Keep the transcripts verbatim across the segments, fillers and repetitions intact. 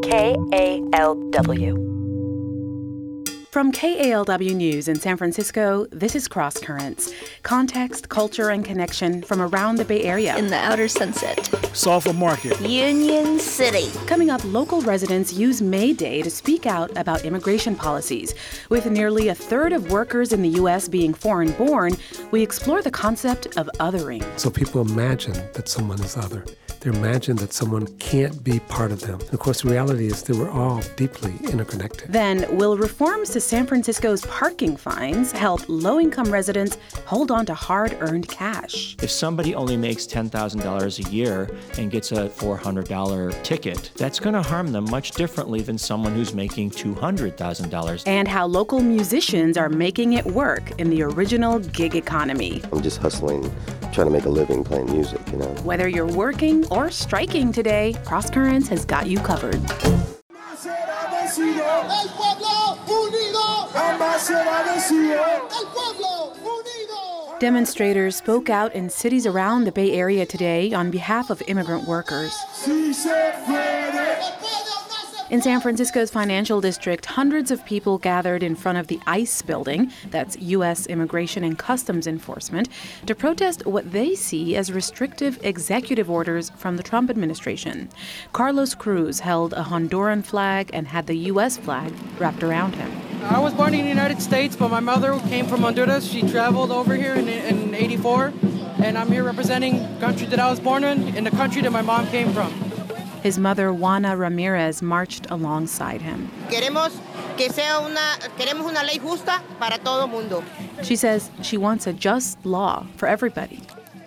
K A L W. From K A L W News in San Francisco, this is Cross Currents. Context, culture, and connection from around the Bay Area. In the outer Sunset. Sulphur Market. Union City. Coming up, local residents use May Day to speak out about immigration policies. With nearly a third of workers in the U S being foreign-born, we explore the concept of othering. So people imagine that someone is other. They imagine that someone can't be part of them. And of course, the reality is that we're all deeply interconnected. Then, will reforms to San Francisco's parking fines help low-income residents hold on to hard-earned cash? If somebody only makes ten thousand dollars a year and gets a four hundred dollars ticket, that's going to harm them much differently than someone who's making two hundred thousand dollars. And how local musicians are making it work in the original gig economy. I'm just hustling, trying to make a living playing music, you know. Whether you're working or striking today, Cross Currents has got you covered. Demonstrators spoke out in cities around the Bay Area today on behalf of immigrant workers. In San Francisco's financial district, hundreds of people gathered in front of the ICE building, that's U S Immigration and Customs Enforcement, to protest what they see as restrictive executive orders from the Trump administration. Carlos Cruz held a Honduran flag and had the U S flag wrapped around him. I was born in the United States, but my mother came from Honduras. She traveled over here in, in eighty-four, and I'm here representing the country that I was born in and the country that my mom came from. His mother, Juana Ramirez, marched alongside him. Queremos que sea una, queremos una ley justa para todo mundo. She says she wants a just law for everybody.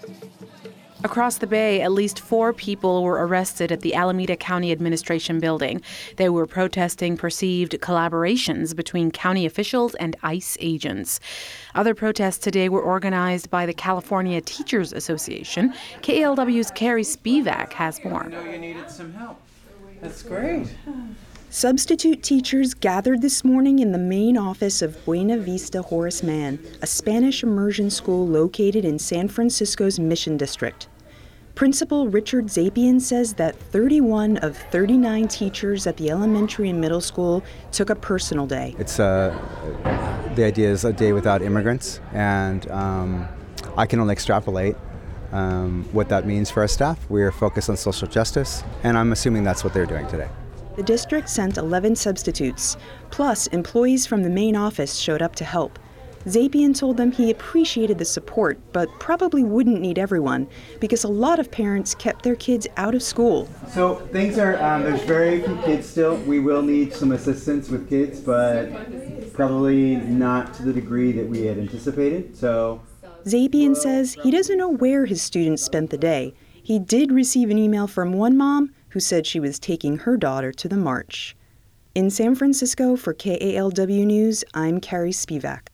Across the Bay, at least four people were arrested at the Alameda County Administration building. They were protesting perceived collaborations between county officials and ICE agents. Other protests today were organized by the California Teachers Association. K A L W's Carrie Spivak has more. I know you needed some help. That's great. Substitute teachers gathered this morning in the main office of Buena Vista Horace Mann, a Spanish immersion school located in San Francisco's Mission District. Principal Richard Zapian says that thirty-one of thirty-nine teachers at the elementary and middle school took a personal day. It's uh, the idea is a day without immigrants, and um, I can only extrapolate um, what that means for our staff. We are focused on social justice, and I'm assuming that's what they're doing today. The district sent eleven substitutes, plus employees from the main office showed up to help. Zapian told them he appreciated the support, but probably wouldn't need everyone, because a lot of parents kept their kids out of school. So things are, um, there's very few kids still. We will need some assistance with kids, but probably not to the degree that we had anticipated. So Zapian says he doesn't know where his students spent the day. He did receive an email from one mom who said she was taking her daughter to the march. In San Francisco for K A L W News, I'm Carrie Spivak.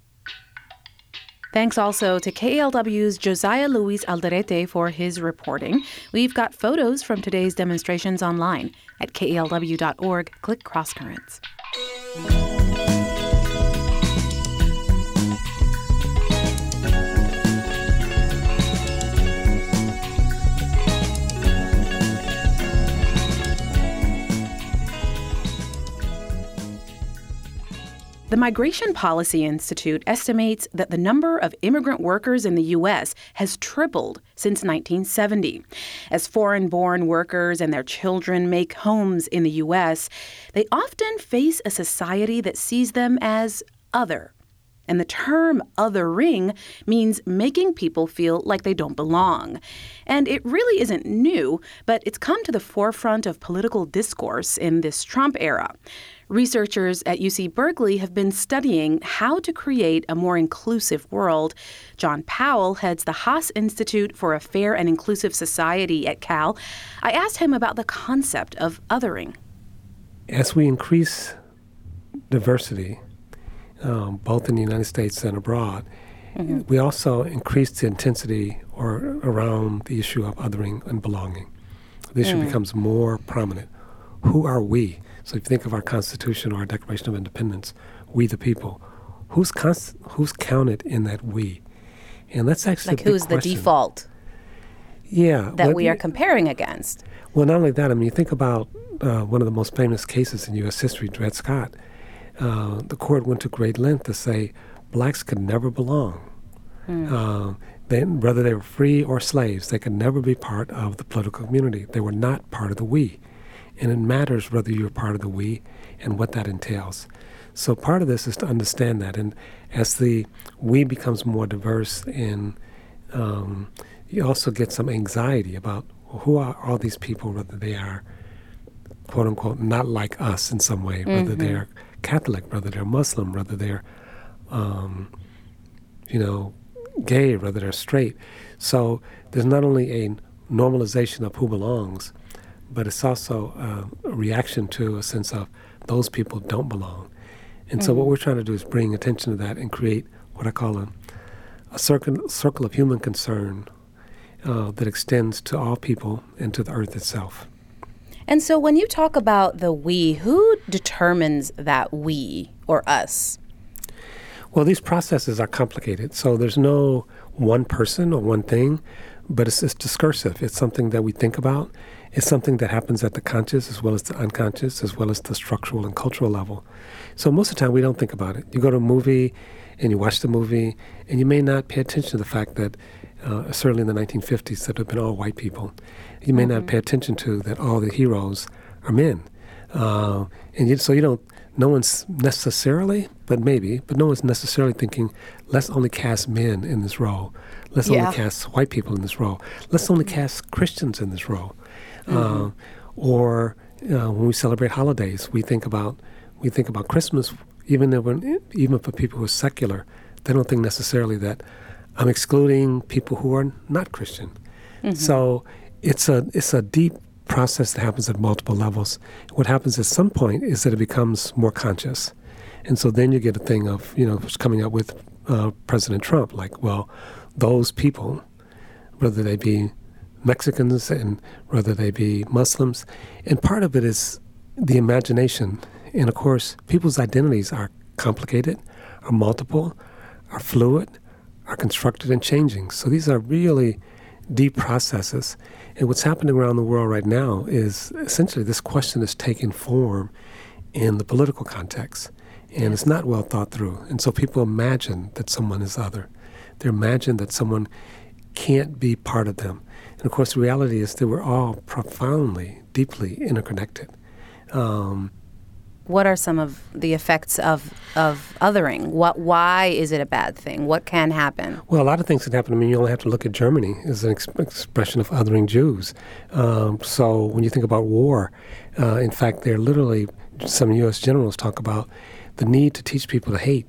Thanks also to K A L W's Josiah Luis Alderete for his reporting. We've got photos from today's demonstrations online at K A L W dot org. Click Cross Currents. The Migration Policy Institute estimates that the number of immigrant workers in the U S has tripled since nineteen seventy. As foreign-born workers and their children make homes in the U S, they often face a society that sees them as other. And the term othering means making people feel like they don't belong. And it really isn't new, but it's come to the forefront of political discourse in this Trump era. Researchers at U C Berkeley have been studying how to create a more inclusive world. John Powell heads the Haas Institute for a Fair and Inclusive Society at Cal. I asked him about the concept of othering. As we increase diversity, um, both in the United States and abroad, mm-hmm. we also increase the intensity or around the issue of othering and belonging. The issue mm. becomes more prominent. Who are we? So if you think of our Constitution or our Declaration of Independence, we the people, who's const- who's counted in that we? And that's actually like a big who's question. The default? Yeah. That well, we are comparing against. Well, not only that, I mean, you think about uh, one of the most famous cases in U S history, Dred Scott. Uh, the court went to great length to say blacks could never belong. Mm. Uh, they, whether they were free or slaves, they could never be part of the political community. They were not part of the we. And it matters whether you're part of the we and what that entails. So part of this is to understand that. And as the we becomes more diverse, and um, you also get some anxiety about well, who are all these people, whether they are, quote unquote, not like us in some way, whether mm-hmm. they're Catholic, whether they're Muslim, whether they're, um, you know, gay, whether they're straight. So there's not only a normalization of who belongs, but it's also uh, a reaction to a sense of those people don't belong. And mm-hmm. so what we're trying to do is bring attention to that and create what I call a, a circle, circle of human concern uh, that extends to all people and to the earth itself. And so when you talk about the we, who determines that we or us? Well, these processes are complicated. So there's no one person or one thing, but it's, it's discursive. It's something that we think about. It's something that happens at the conscious as well as the unconscious, as well as the structural and cultural level. So most of the time we don't think about it. You go to a movie and you watch the movie, and you may not pay attention to the fact that uh, certainly in the nineteen fifties that have been all white people. You may mm-hmm. not pay attention to that all the heroes are men. Uh, and you, so you don't, no one's necessarily, but maybe, but no one's necessarily thinking, let's only cast men in this role. Let's yeah. only cast white people in this role. Let's only cast Christians in this role. Mm-hmm. Uh, or uh, when we celebrate holidays, we think about we think about Christmas. Even if when, even for people who are secular, they don't think necessarily that I'm excluding people who are not Christian. Mm-hmm. So it's a it's a deep process that happens at multiple levels. What happens at some point is that it becomes more conscious, and so then you get a thing of you know coming up with uh, President Trump, like well, those people, whether they be Mexicans and whether they be Muslims. And part of it is the imagination. And of course, people's identities are complicated, are multiple, are fluid, are constructed and changing. So these are really deep processes. And what's happening around the world right now is essentially this question is taking form in the political context. And it's not well thought through. And so people imagine that someone is other. They imagine that someone can't be part of them. And of course, the reality is that we're all profoundly, deeply interconnected. Um, what are some of the effects of of othering? What? Why is it a bad thing? What can happen? Well, a lot of things can happen. I mean, you only have to look at Germany as an ex- expression of othering Jews. Um, so when you think about war, uh, in fact, there literally, some U S generals talk about the need to teach people to hate.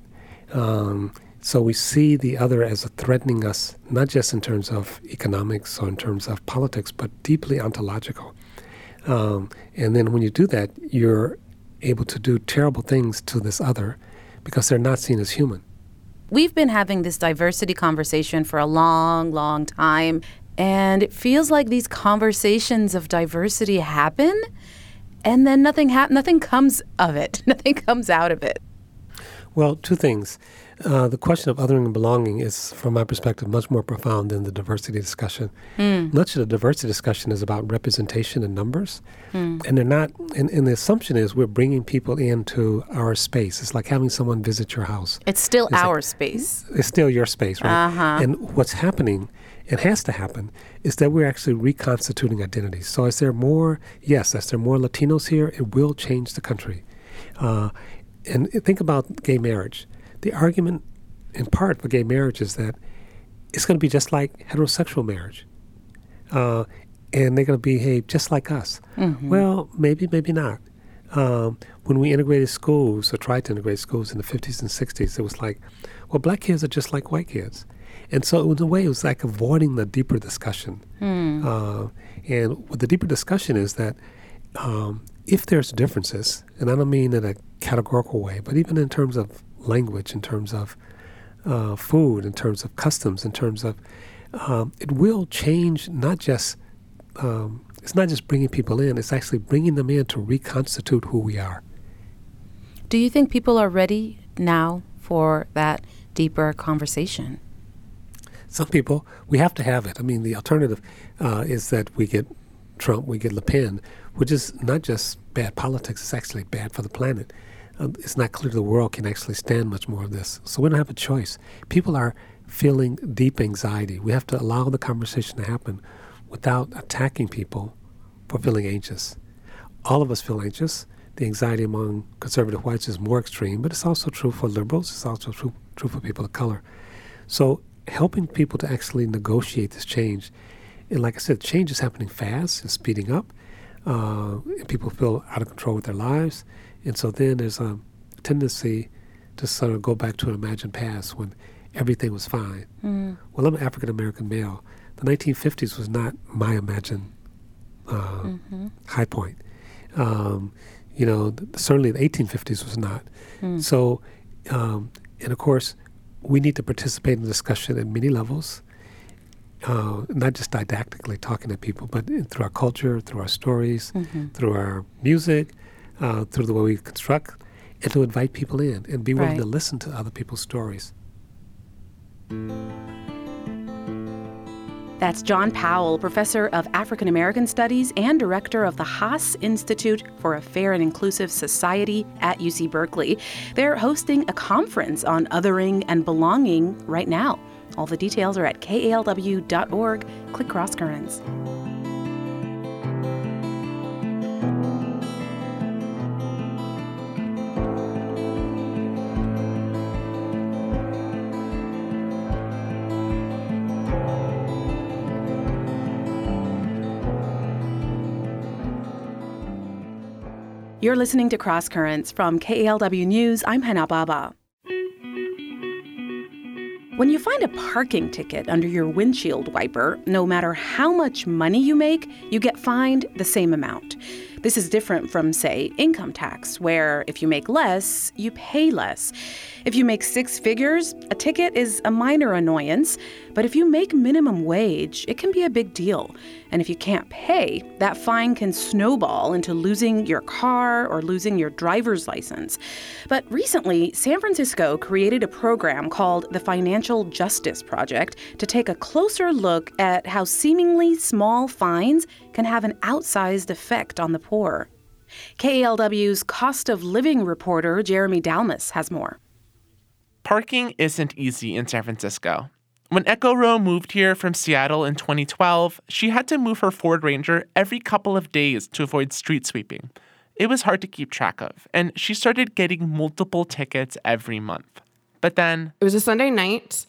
Um, So we see the other as a threatening us, not just in terms of economics or in terms of politics, but deeply ontological. Um, and then when you do that, you're able to do terrible things to this other because they're not seen as human. We've been having this diversity conversation for a long, long time, and it feels like these conversations of diversity happen, and then nothing hap- nothing comes of it. Nothing comes out of it. Well, two things. Uh, the question of othering and belonging is, from my perspective, much more profound than the diversity discussion. Mm. Much of the diversity discussion is about representation and numbers. Mm. And they're not, and, and the assumption is we're bringing people into our space. It's like having someone visit your house. It's still it's our like, space. It's still your space, right? Uh-huh. And what's happening, it has to happen, is that we're actually reconstituting identities. So is there more, yes, as there are more Latinos here, it will change the country. Uh, and think about gay marriage. The argument, in part, for gay marriage is that it's going to be just like heterosexual marriage. Uh, and they're going to behave just like us. Mm-hmm. Well, maybe, maybe not. Um, when we integrated schools, or tried to integrate schools in the fifties and sixties, it was like, well, black kids are just like white kids. And so in a way, it was like avoiding the deeper discussion. Mm. Uh, and what the deeper discussion is that um, if there's differences, and I don't mean in a categorical way, but even in terms of language, in terms of uh, food, in terms of customs, in terms of, um, it will change not just, um, it's not just bringing people in, it's actually bringing them in to reconstitute who we are. Do you think people are ready now for that deeper conversation? Some people, we have to have it. I mean, the alternative uh, is that we get Trump, we get Le Pen, which is not just bad politics, it's actually bad for the planet. Uh, it's not clear the world can actually stand much more of this. So we don't have a choice. People are feeling deep anxiety. We have to allow the conversation to happen without attacking people for feeling anxious. All of us feel anxious. The anxiety among conservative whites is more extreme, but it's also true for liberals. It's also true, true for people of color. So helping people to actually negotiate this change. And like I said, change is happening fast. It's speeding up. Uh, and people feel out of control with their lives. And so then there's a tendency to sort of go back to an imagined past when everything was fine. Mm. Well, I'm an African-American male. The nineteen fifties was not my imagined uh, mm-hmm. high point. Um, you know, th- certainly the eighteen fifties was not. Mm. So, um, and of course, we need to participate in the discussion at many levels, uh, not just didactically talking to people, but in, through our culture, through our stories, mm-hmm. through our music, uh, through the way we construct, and to invite people in and be willing right. to listen to other people's stories. That's John Powell, professor of African American Studies and director of the Haas Institute for a Fair and Inclusive Society at U C Berkeley. They're hosting a conference on othering and belonging right now. All the details are at K A L W dot org. Click Cross Currents. You're listening to Cross Currents from K A L W News. I'm Hannah Baba. When you find a parking ticket under your windshield wiper, no matter how much money you make, you get fined the same amount. This is different from, say, income tax, where if you make less, you pay less. If you make six figures, a ticket is a minor annoyance, but if you make minimum wage, it can be a big deal. And if you can't pay, that fine can snowball into losing your car or losing your driver's license. But recently, San Francisco created a program called the Financial Justice Project to take a closer look at how seemingly small fines can have an outsized effect on the poor. K A L W's cost of living reporter Jeremy Dalmas has more. Parking isn't easy in San Francisco. When Echo Rowe moved here from Seattle in twenty twelve, she had to move her Ford Ranger every couple of days to avoid street sweeping. It was hard to keep track of, and she started getting multiple tickets every month. But then... It was a Sunday night,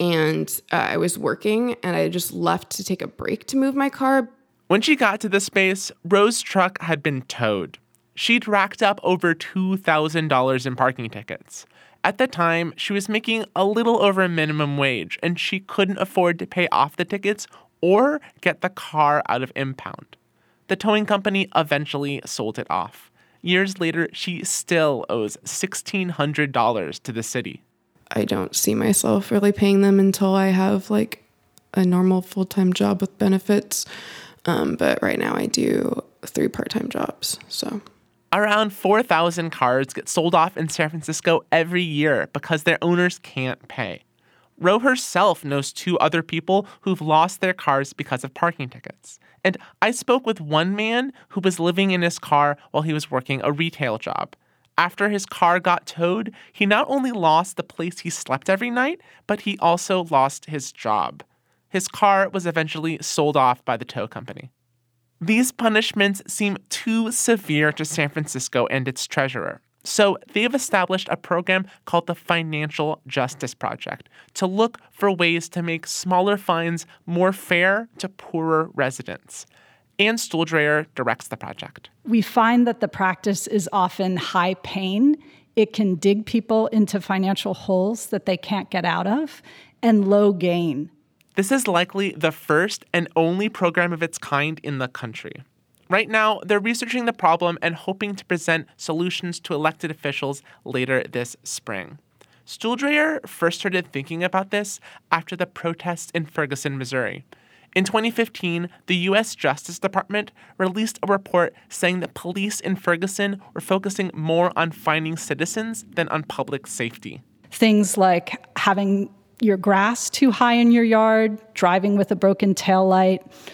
and uh, I was working, and I just left to take a break to move my car. When she got to the space, Rose's truck had been towed. She'd racked up over two thousand dollars in parking tickets. At the time, she was making a little over minimum wage, and she couldn't afford to pay off the tickets or get the car out of impound. The towing company eventually sold it off. Years later, she still owes sixteen hundred dollars to the city. I don't see myself really paying them until I have, like, a normal full-time job with benefits. Um, but right now I do three part-time jobs, so... Around four thousand cars get sold off in San Francisco every year because their owners can't pay. Rowe herself knows two other people who've lost their cars because of parking tickets. And I spoke with one man who was living in his car while he was working a retail job. After his car got towed, he not only lost the place he slept every night, but he also lost his job. His car was eventually sold off by the tow company. These punishments seem too severe to San Francisco and its treasurer. So they've established a program called the Financial Justice Project to look for ways to make smaller fines more fair to poorer residents. Ann Stuhldreher directs the project. We find that the practice is often high pain. It can dig people into financial holes that they can't get out of, and low gain. This is likely the first and only program of its kind in the country. Right now, they're researching the problem and hoping to present solutions to elected officials later this spring. Stuhldreher first started thinking about this after the protests in Ferguson, Missouri. In twenty fifteen, the U S Justice Department released a report saying that police in Ferguson were focusing more on fining citizens than on public safety. Things like having your grass too high in your yard, driving with a broken taillight,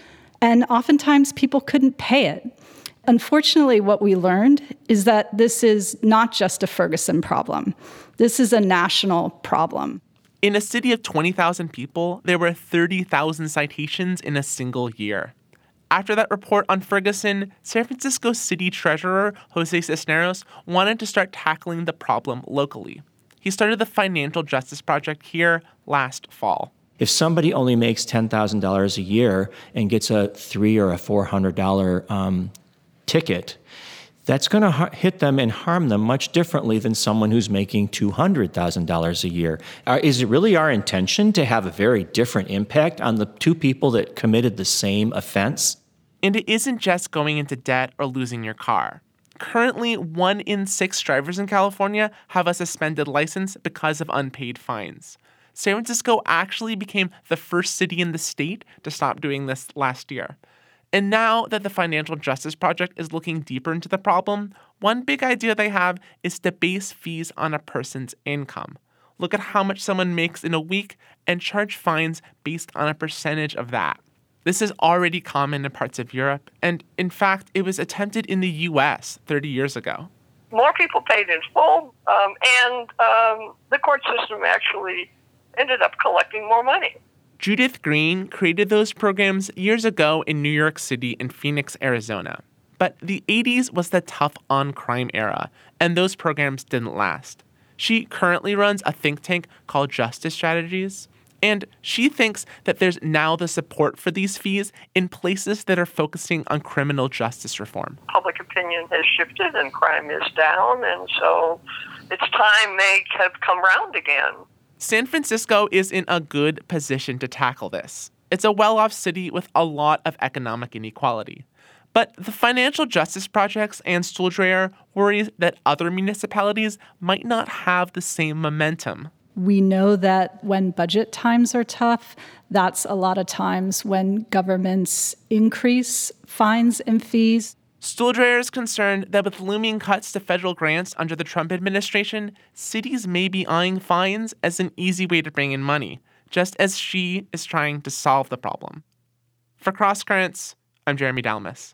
and oftentimes people couldn't pay it. Unfortunately, what we learned is that this is not just a Ferguson problem. This is a national problem. In a city of twenty thousand people, there were thirty thousand citations in a single year. After that report on Ferguson, San Francisco City Treasurer Jose Cisneros wanted to start tackling the problem locally. He started the Financial Justice Project here last fall. If somebody only makes ten thousand dollars a year and gets a three or a four hundred dollars um, ticket, that's going to ha- hit them and harm them much differently than someone who's making two hundred thousand dollars a year. Uh, is it really our intention to have a very different impact on the two people that committed the same offense? And it isn't just going into debt or losing your car. Currently, one in six drivers in California have a suspended license because of unpaid fines. San Francisco actually became the first city in the state to stop doing this last year. And now that the Financial Justice Project is looking deeper into the problem, one big idea they have is to base fees on a person's income. Look at how much someone makes in a week and charge fines based on a percentage of that. This is already common in parts of Europe, and in fact, it was attempted in the U S thirty years ago. More people paid in full, um, and um, the court system actually ended up collecting more money. Judith Green created those programs years ago in New York City and Phoenix, Arizona. But the eighties was the tough-on-crime era, and those programs didn't last. She currently runs a think tank called Justice Strategies, and she thinks that there's now the support for these fees in places that are focusing on criminal justice reform. Public opinion has shifted and crime is down, and so it's time they have come round again. San Francisco is in a good position to tackle this. It's a well-off city with a lot of economic inequality. But the Financial Justice Projects and Stuhldreher worries that other municipalities might not have the same momentum. We know that when budget times are tough, that's a lot of times when governments increase fines and fees. Stuhldreher is concerned that with looming cuts to federal grants under the Trump administration, cities may be eyeing fines as an easy way to bring in money, just as she is trying to solve the problem. For Cross Currents, I'm Jeremy Dalmas.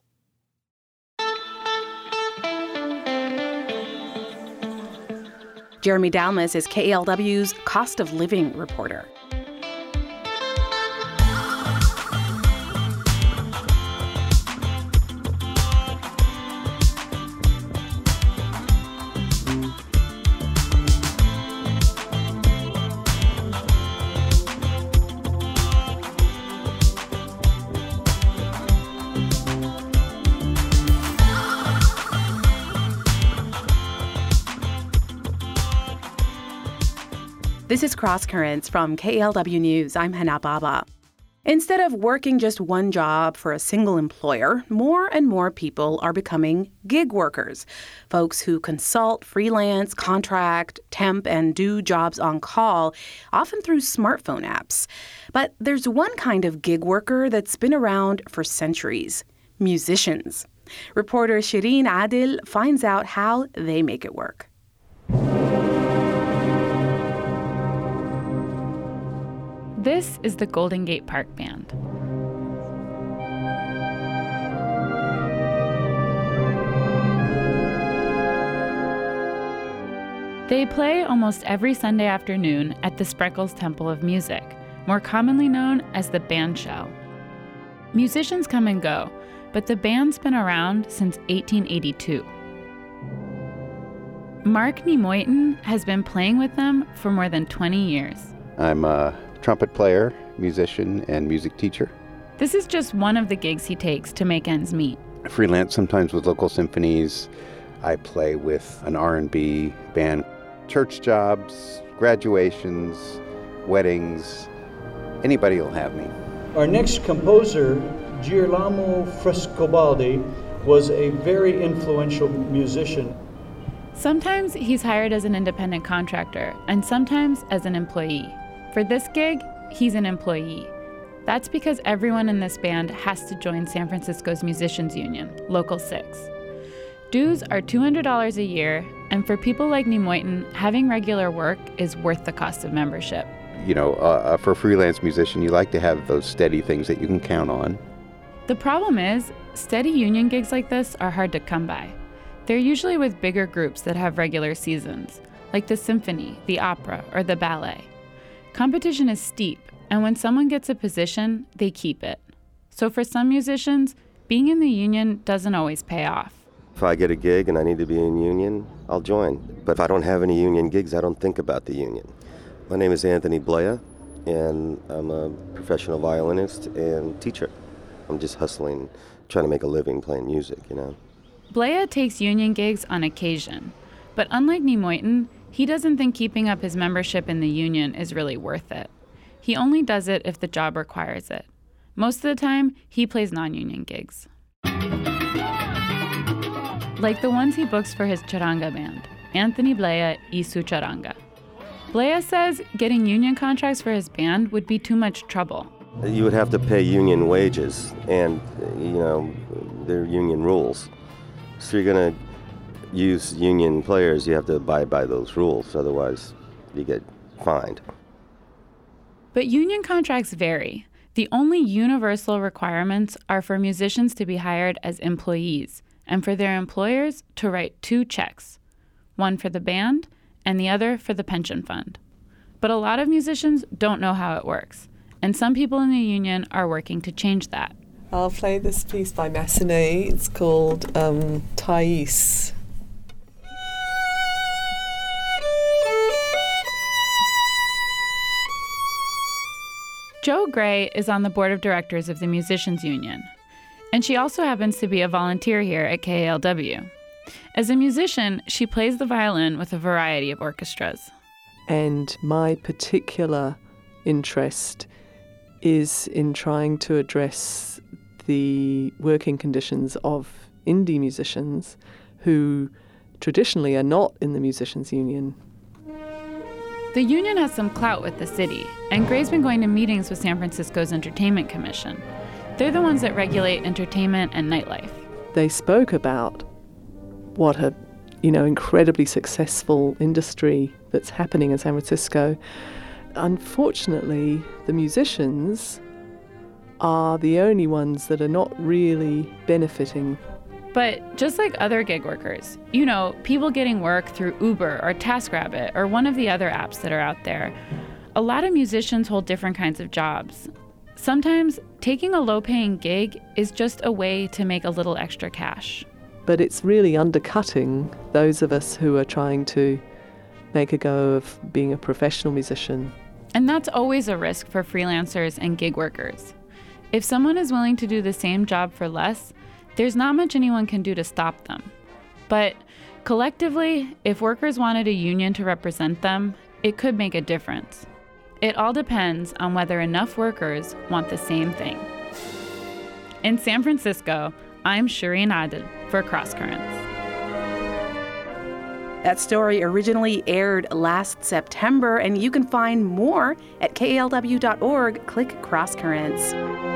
Jeremy Dalmas is K A L W's cost of living reporter. This is Cross Currents from K A L W News. I'm Hana Baba. Instead of working just one job for a single employer, more and more people are becoming gig workers, folks who consult, freelance, contract, temp, and do jobs on call, often through smartphone apps. But there's one kind of gig worker that's been around for centuries: musicians. Reporter Shireen Adil finds out how they make it work. This is the Golden Gate Park Band. They play almost every Sunday afternoon at the Spreckels Temple of Music, more commonly known as the Band Shell. Musicians come and go, but the band's been around since eighteen eighty-two. Mark Nemoitin has been playing with them for more than twenty years. I'm a trumpet player, musician, and music teacher. This is just one of the gigs he takes to make ends meet. I freelance sometimes with local symphonies. I play with an R and B band. Church jobs, graduations, weddings, anybody will have me. Our next composer, Girolamo Frescobaldi, was a very influential musician. Sometimes he's hired as an independent contractor, and sometimes as an employee. For this gig, he's an employee. That's because everyone in this band has to join San Francisco's Musicians Union, Local six. Dues are two hundred dollars a year, and for people like Nemoitin, having regular work is worth the cost of membership. You know, uh, for a freelance musician, you like to have those steady things that you can count on. The problem is, steady union gigs like this are hard to come by. They're usually with bigger groups that have regular seasons, like the symphony, the opera, or the ballet. Competition is steep, and when someone gets a position, they keep it. So for some musicians, being in the union doesn't always pay off. If I get a gig and I need to be in union, I'll join. But if I don't have any union gigs, I don't think about the union. My name is Anthony Blea, and I'm a professional violinist and teacher. I'm just hustling, trying to make a living playing music, you know. Blea takes union gigs on occasion, but unlike Nimoyton, he doesn't think keeping up his membership in the union is really worth it. He only does it if the job requires it. Most of the time, he plays non-union gigs. Like the ones he books for his charanga band, Anthony Blea y su Charanga. Blea says getting union contracts for his band would be too much trouble. You would have to pay union wages, and, you know, there are union rules. So you're going to use union players, you have to abide by those rules, otherwise you get fined. But union contracts vary. The only universal requirements are for musicians to be hired as employees and for their employers to write two checks, one for the band and the other for the pension fund. But a lot of musicians don't know how it works, and some people in the union are working to change that. I'll play this piece by Massenet. It's called um, Thais. Jo Gray is on the board of directors of the Musicians Union, and she also happens to be a volunteer here at K A L W. As a musician, she plays the violin with a variety of orchestras. And my particular interest is in trying to address the working conditions of indie musicians who traditionally are not in the Musicians Union. The union has some clout with the city, and Gray's been going to meetings with San Francisco's Entertainment Commission. They're the ones that regulate entertainment and nightlife. They spoke about what a, you know, incredibly successful industry that's happening in San Francisco. Unfortunately, the musicians are the only ones that are not really benefiting. But just like other gig workers, you know, people getting work through Uber or TaskRabbit or one of the other apps that are out there, a lot of musicians hold different kinds of jobs. Sometimes taking a low-paying gig is just a way to make a little extra cash. But it's really undercutting those of us who are trying to make a go of being a professional musician. And that's always a risk for freelancers and gig workers. If someone is willing to do the same job for less, there's not much anyone can do to stop them. But collectively, if workers wanted a union to represent them, it could make a difference. It all depends on whether enough workers want the same thing. In San Francisco, I'm Shireen Adil for Cross Currents. That story originally aired last September, and you can find more at K A L W dot org. Click Cross Currents.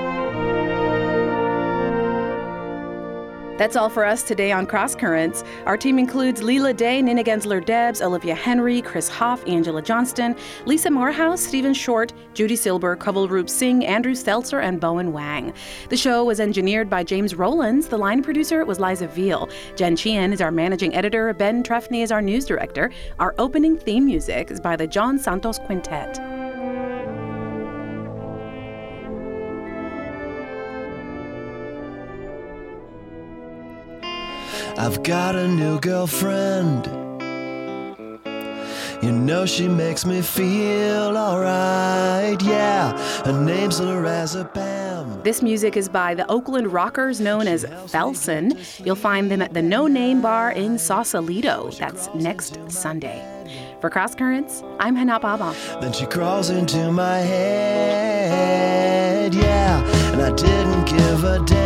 That's all for us today on Cross Currents. Our team includes Leela Day, Nina Gensler-Debs, Olivia Henry, Chris Hoff, Angela Johnston, Lisa Morehouse, Stephen Short, Judy Silber, Kovalroop Singh, Andrew Stelzer, and Bowen Wang. The show was engineered by James Rowlands. The line producer was Liza Veal. Jen Chien is our managing editor. Ben Trefny is our news director. Our opening theme music is by the John Santos Quintet. I've got a new girlfriend. You know she makes me feel alright, yeah. Her name's Lorazepam. This music is by the Oakland rockers known as Felsen. You'll find them at the No Name Bar in Sausalito. That's next Sunday. For Cross Currents, I'm Hana Baba. Then she crawls into my head, yeah. And I didn't give a damn.